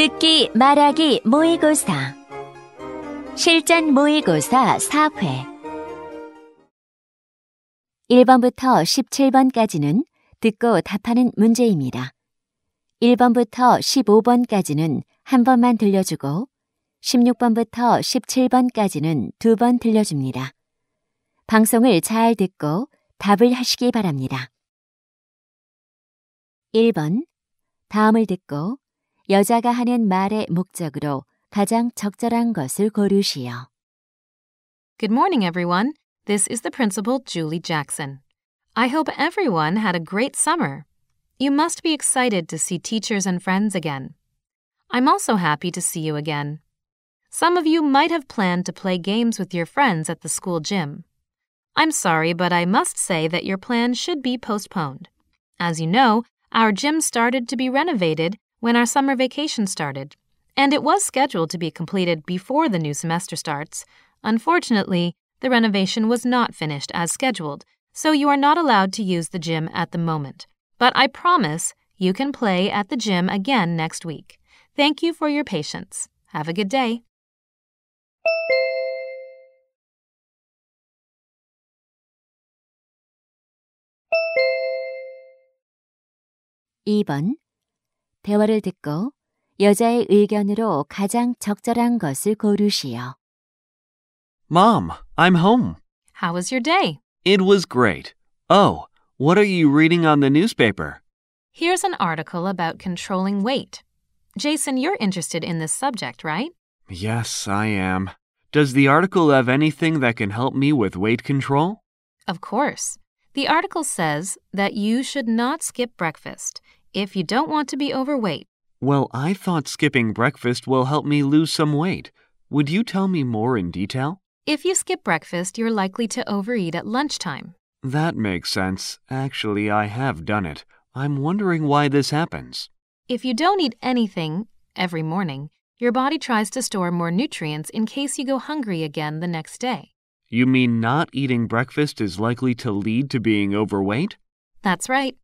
듣기 말하기 모의고사 실전 모의고사 4회 1번부터 17번까지는 듣고 답하는 문제입니다. 1번부터 15번까지는 한 번만 들려주고 16번부터 17번까지는 두 번 들려줍니다. 방송을 잘 듣고 답을 하시기 바랍니다. 1번 다음을 듣고 여자가 하는 말의 목적으로 가장 적절한 것을 고르시오. Good morning, everyone. This is the principal, Julie Jackson. I hope everyone had a great summer. You must be excited to see teachers and friends again. I'm also happy to see you again. Some of you might have planned to play games with your friends at the school gym. I'm sorry, but I must say that your plan should be postponed. As you know, our gym started to be renovated when our summer vacation started, and it was scheduled to be completed before the new semester starts. Unfortunately, the renovation was not finished as scheduled, so you are not allowed to use the gym at the moment. But I promise you can play at the gym again next week. Thank you for your patience. Have a good day. (2번) 대화를 듣고 여자의 의견으로 가장 적절한 것을 고르시오. Mom, I'm home. How was your day? It was great. Oh, what are you reading on the newspaper? Here's an article about controlling weight. Jason, you're interested in this subject, right? Yes, I am. Does the article have anything that can help me with weight control? Of course. The article says that you should not skip breakfast if you don't want to be overweight. Well, I thought skipping breakfast will help me lose some weight. Would you tell me more in detail? If you skip breakfast, you're likely to overeat at lunchtime. That makes sense. Actually, I have done it. I'm wondering why this happens. If you don't eat anything every morning, your body tries to store more nutrients in case you go hungry again the next day. You mean not eating breakfast is likely to lead to being overweight? That's right.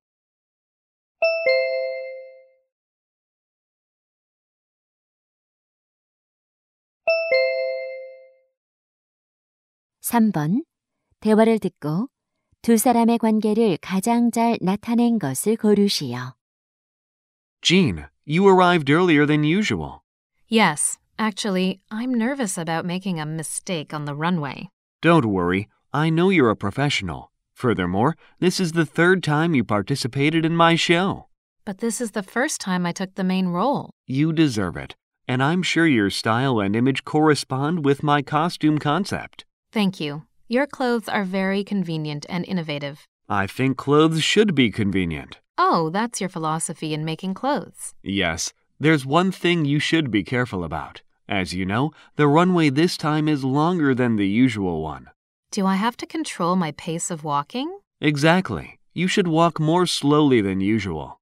(3번) 대화를 듣고 두 사람의 관계를 가장 잘 나타낸 것을 고르시오. Jean, you arrived earlier than usual. Yes, actually, I'm nervous about making a mistake on the runway. Don't worry. I know you're a professional. Furthermore, this is the third time you participated in my show. But this is the first time I took the main role. You deserve it. And I'm sure your style and image correspond with my costume concept. Thank you. Your clothes are very convenient and innovative. I think clothes should be convenient. Oh, that's your philosophy in making clothes. Yes, there's one thing you should be careful about. As you know, the runway this time is longer than the usual one. Do I have to control my pace of walking? Exactly. You should walk more slowly than usual.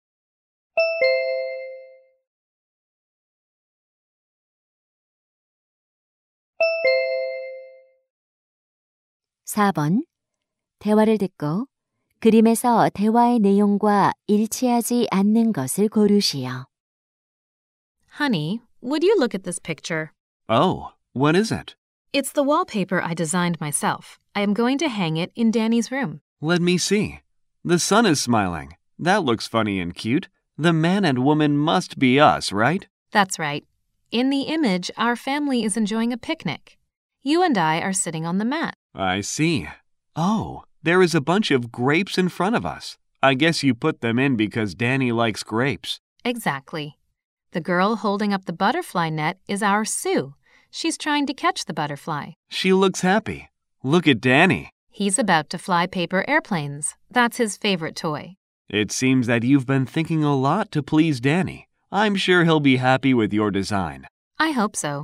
(4번) 대화를 듣고 그림에서 대화의 내용과 일치하지 않는 것을 고르시오. Honey, would you look at this picture? Oh, what is it? It's the wallpaper I designed myself. I am going to hang it in Danny's room. Let me see. The sun is smiling. That looks funny and cute. The man and woman must be us, right? That's right. In the image, our family is enjoying a picnic. You and I are sitting on the mat. I see. Oh, there is a bunch of grapes in front of us. I guess you put them in because Danny likes grapes. Exactly. The girl holding up the butterfly net is our Sue. She's trying to catch the butterfly. She looks happy. Look at Danny. He's about to fly paper airplanes. That's his favorite toy. It seems that you've been thinking a lot to please Danny. I'm sure he'll be happy with your design. I hope so.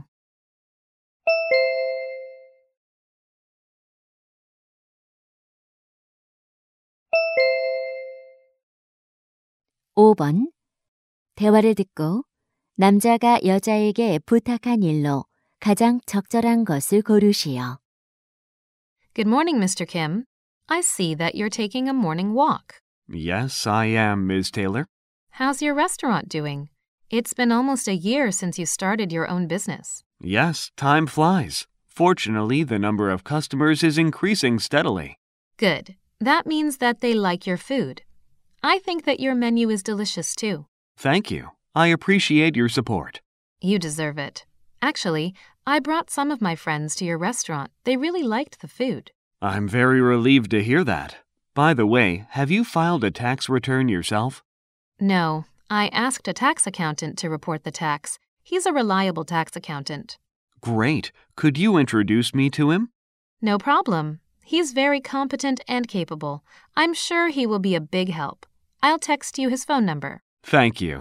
(5번) 대화를 듣고 남자가 여자에게 부탁한 일로 가장 적절한 것을 고르시오. Good morning, Mr. Kim. I see that you're taking a morning walk. Yes, I am, Ms. Taylor. How's your restaurant doing? It's been almost a year since you started your own business. Yes, time flies. Fortunately, the number of customers is increasing steadily. Good. That means that they like your food. I think that your menu is delicious too. Thank you. I appreciate your support. You deserve it. Actually, I brought some of my friends to your restaurant. They really liked the food. I'm very relieved to hear that. By the way, have you filed a tax return yourself? No, I asked a tax accountant to report the tax. He's a reliable tax accountant. Great. Could you introduce me to him? No problem. He's very competent and capable. I'm sure he will be a big help. I'll text you his phone number. Thank you.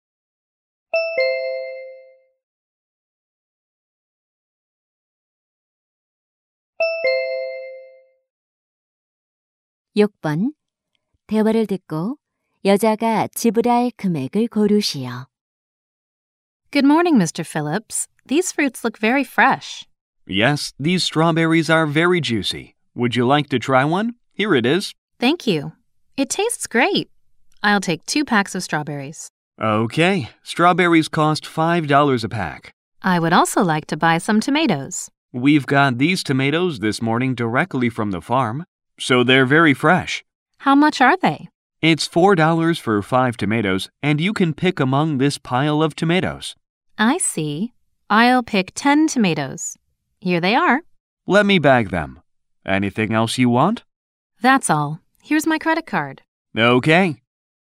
(6번) 대화를 듣고 여자가 지불할 금액을 고르시오. Good morning, Mr. Phillips. These fruits look very fresh. Yes, these strawberries are very juicy. Would you like to try one? Here it is. Thank you. It tastes great. I'll take 2 packs of strawberries. Okay, strawberries cost $5 a pack. I would also like to buy some tomatoes. We've got these tomatoes this morning directly from the farm, so they're very fresh. How much are they? It's $4 for 5 tomatoes, and you can pick among this pile of tomatoes. I see. I'll pick 10 tomatoes. Here they are. Let me bag them. Anything else you want? That's all. Here's my credit card. Okay.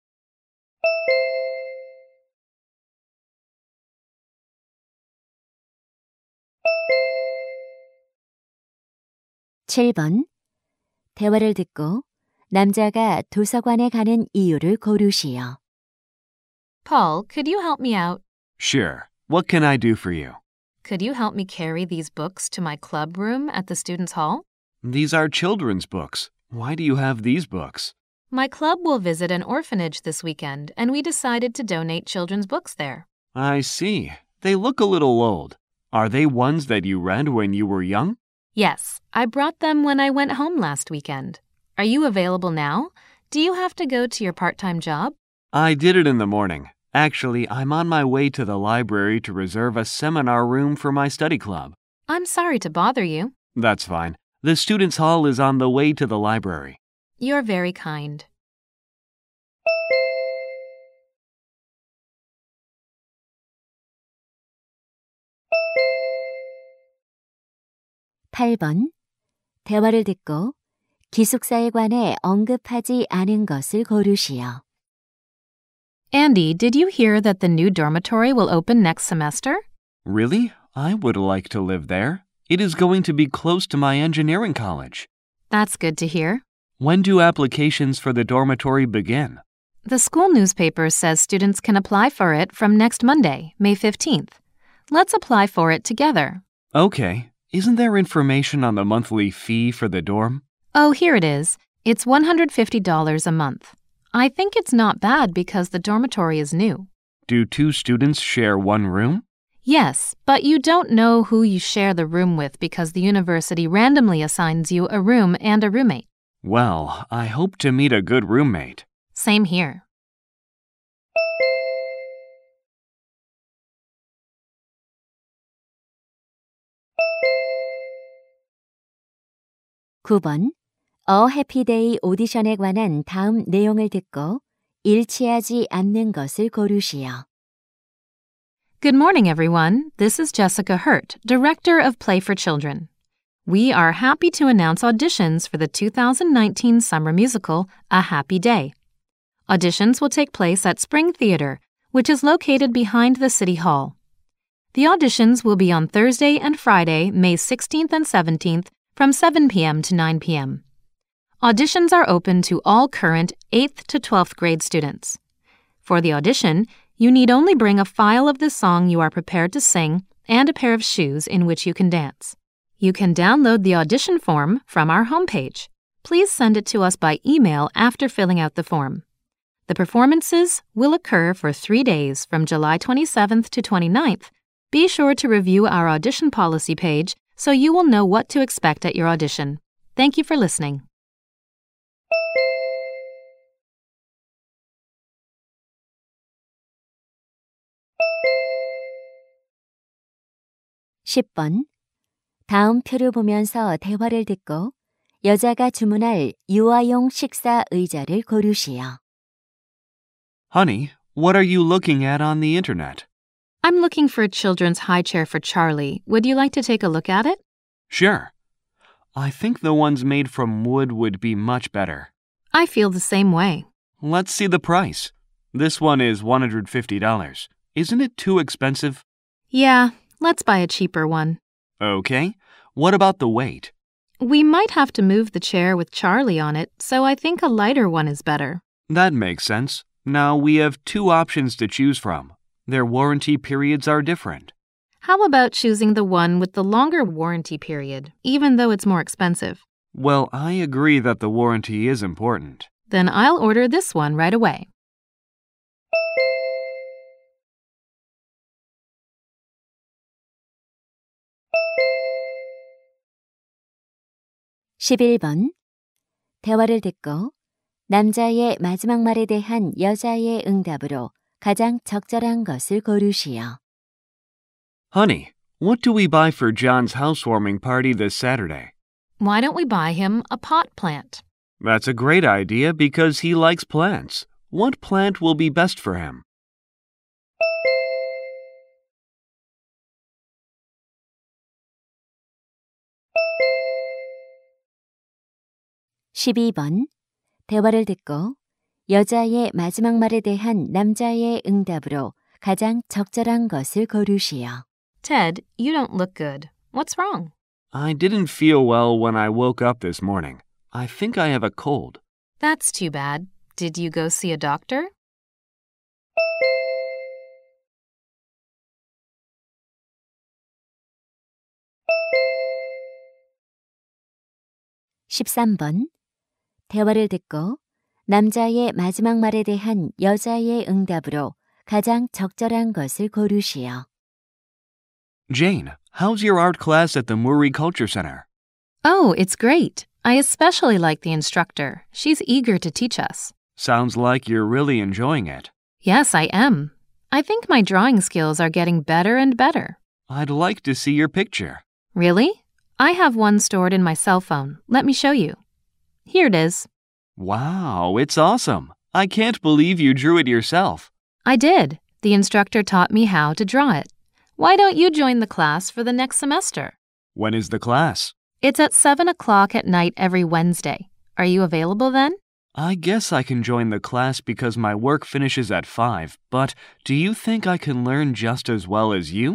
(7번) 대화를 듣고 남자가 도서관에 가는 이유를 고르시오. Paul, could you help me out? Sure. What can I do for you? Could you help me carry these books to my club room at the students' hall? These are children's books. Why do you have these books? My club will visit an orphanage this weekend, and we decided to donate children's books there. I see. They look a little old. Are they ones that you read when you were young? Yes, I brought them when I went home last weekend. Are you available now? Do you have to go to your part-time job? I did it in the morning. Actually, I'm on my way to the library to reserve a seminar room for my study club. I'm sorry to bother you. That's fine. The students' hall is on the way to the library. You're very kind. (8번) 대화를 듣고 기숙사에 관해 언급하지 않은 것을 고르시오. Andy, did you hear that the new dormitory will open next semester? Really? I would like to live there. It is going to be close to my engineering college. That's good to hear. When do applications for the dormitory begin? The school newspaper says students can apply for it from next Monday, May 15th. Let's apply for it together. Okay. Isn't there information on the monthly fee for the dorm? Oh, here it is. It's $150 a month. I think it's not bad because the dormitory is new. Do 2 students share one room? Yes, but you don't know who you share the room with because the university randomly assigns you a room and a roommate. Well, I hope to meet a good roommate. Same here. (9번) 어 해피데이 오디션에 관한 다음 내용을 듣고 일치하지 않는 것을 고르시오. Good morning, everyone. This is Jessica Hurt, Director of Play for Children. We are happy to announce auditions for the 2019 summer musical, A Happy Day. Auditions will take place at Spring Theater, which is located behind the City Hall. The auditions will be on Thursday and Friday, May 16th and 17th, from 7 p.m. to 9 p.m. Auditions are open to all current 8th to 12th grade students. For the audition, you need only bring a file of the song you are prepared to sing and a pair of shoes in which you can dance. You can download the audition form from our homepage. Please send it to us by email after filling out the form. The performances will occur for 3 days from July 27th to 29th. Be sure to review our audition policy page so you will know what to expect at your audition. Thank you for listening. 10번. 다음 표를 보면서 대화를 듣고 여자가 주문할 유아용 식사 의자를 고르시오. Honey, what are you looking at on the internet? I'm looking for a children's high chair for Charlie. Would you like to take a look at it? Sure. I think the ones made from wood would be much better. I feel the same way. Let's see the price. This one is $150. Isn't it too expensive? Yeah, let's buy a cheaper one. Okay. What about the weight? We might have to move the chair with Charlie on it, so I think a lighter one is better. That makes sense. Now we have two options to choose from. Their warranty periods are different. How about choosing the one with the longer warranty period, even though it's more expensive? Well, I agree that the warranty is important. Then I'll order this one right away. (11번) 대화를 듣고 남자의 마지막 말에 대한 여자의 응답으로 가장 적절한 것을 고르시오. Honey, what do we buy for John's housewarming party this Saturday? Why don't we buy him a pot plant? That's a great idea because he likes plants. What plant will be best for him? (12번) 대화를 듣고 여자의 마지막 말에 대한 남자의 응답으로 가장 적절한 것을 고르시오. Ted, you don't look good. What's wrong? I didn't feel well when I woke up this morning. I think I have a cold. That's too bad. Did you go see a doctor? (13번) 대화를 듣고 남자의 마지막 말에 대한 여자의 응답으로 가장 적절한 것을 고르시오. Jane, how's your art class at the Murray Culture Center? Oh, it's great. I especially like the instructor. She's eager to teach us. Sounds like you're really enjoying it. Yes, I am. I think my drawing skills are getting better and better. I'd like to see your picture. Really? I have one stored in my cell phone. Let me show you. Here it is. Wow, it's awesome. I can't believe you drew it yourself. I did. The instructor taught me how to draw it. Why don't you join the class for the next semester? When is the class? It's at 7 o'clock at night every Wednesday. Are you available then? I guess I can join the class because my work finishes at 5, but do you think I can learn just as well as you?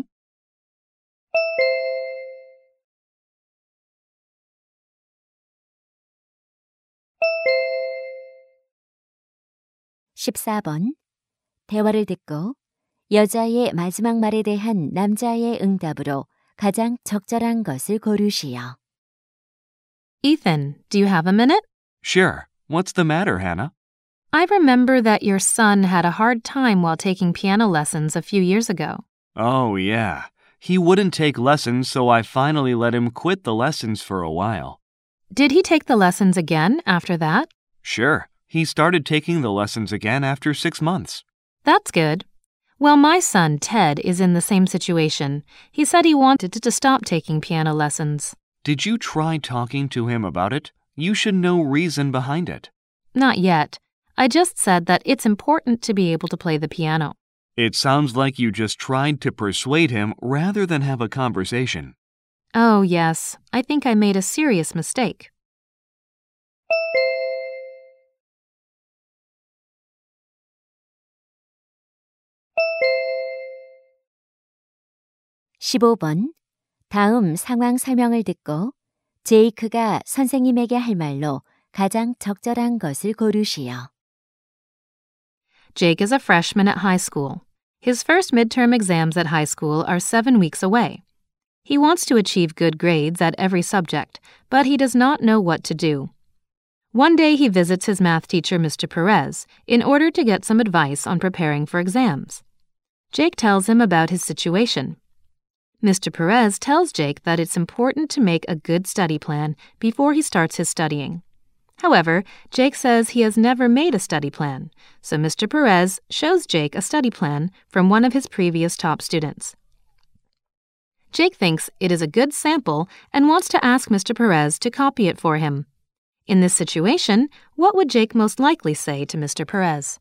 (14번) 대화를 듣고 여자의 마지막 말에 대한 남자의 응답으로 가장 적절한 것을 고르시오. Ethan, do you have a minute? Sure. What's the matter, Hannah? I remember that your son had a hard time while taking piano lessons a few years ago. Oh, yeah. He wouldn't take lessons, so I finally let him quit the lessons for a while. Did he take the lessons again after that? Sure. He started taking the lessons again after 6 months. That's good. Well, my son, Ted, is in the same situation. He said he wanted to stop taking piano lessons. Did you try talking to him about it? You should know reason behind it. Not yet. I just said that it's important to be able to play the piano. It sounds like you just tried to persuade him rather than have a conversation. Oh, yes. I think I made a serious mistake. (15번) 다음 상황 설명을 듣고 제이크가 선생님에게 할 말로 가장 적절한 것을 고르시오. Jake is a freshman at high school. His first midterm exams at high school are 7 weeks away. He wants to achieve good grades at every subject, but he does not know what to do. One day he visits his math teacher, Mr. Perez, in order to get some advice on preparing for exams. Jake tells him about his situation. Mr. Perez tells Jake that it's important to make a good study plan before he starts his studying. However, Jake says he has never made a study plan, so Mr. Perez shows Jake a study plan from one of his previous top students. Jake thinks it is a good sample and wants to ask Mr. Perez to copy it for him. In this situation, what would Jake most likely say to Mr. Perez?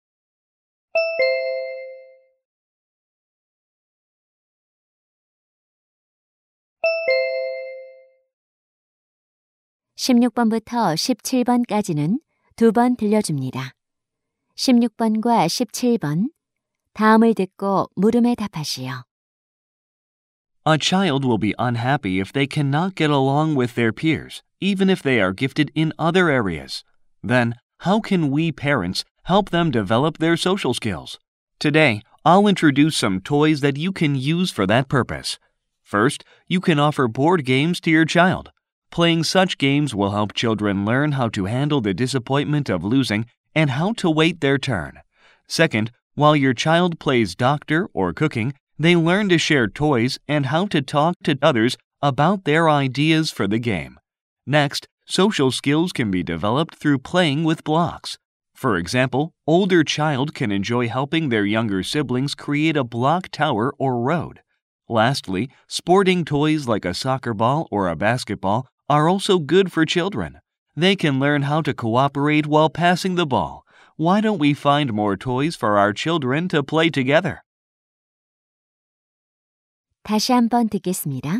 (16번부터 17번까지는 두 번 들려줍니다. 16번과 17번, 다음을 듣고 물음에 답하시오. A child will be unhappy if they cannot get along with their peers, even if they are gifted in other areas. Then, how can we parents help them develop their social skills? Today, I'll introduce some toys that you can use for that purpose. First, you can offer board games to your child. Playing such games will help children learn how to handle the disappointment of losing and how to wait their turn. Second, while your child plays doctor or cooking, they learn to share toys and how to talk to others about their ideas for the game. Next, social skills can be developed through playing with blocks. For example, older child can enjoy helping their younger siblings create a block tower or road. Lastly, sporting toys like a soccer ball or a basketball are also good for children. They can learn how to cooperate while passing the ball. Why don't we find more toys for our children to play together? 다시 한번 듣겠습니다.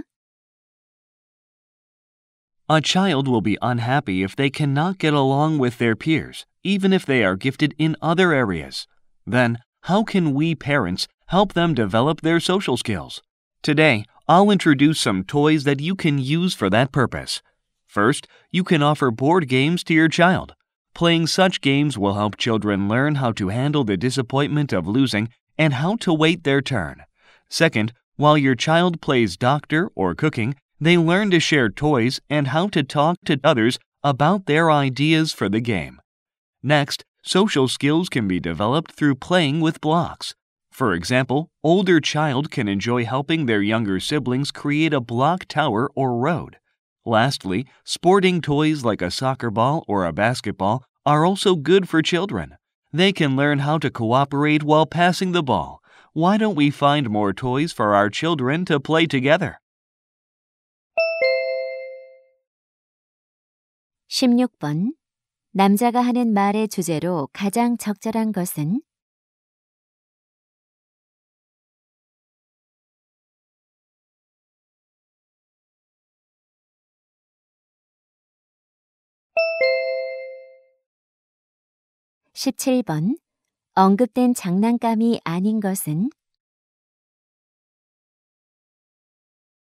A child will be unhappy if they cannot get along with their peers, even if they are gifted in other areas. Then, how can we parents help them develop their social skills? Today, I'll introduce some toys that you can use for that purpose. First, you can offer board games to your child. Playing such games will help children learn how to handle the disappointment of losing and how to wait their turn. Second, while your child plays doctor or cooking, they learn to share toys and how to talk to others about their ideas for the game. Next, social skills can be developed through playing with blocks. For example, older child can enjoy helping their younger siblings create a block tower or road. Lastly, sporting toys like a soccer ball or a basketball are also good for children. They can learn how to cooperate while passing the ball. Why don't we find more toys for our children to play together? 16번. 남자가 하는 말의 주제로 가장 적절한 것은? (17번) 언급된 장난감이 아닌 것은?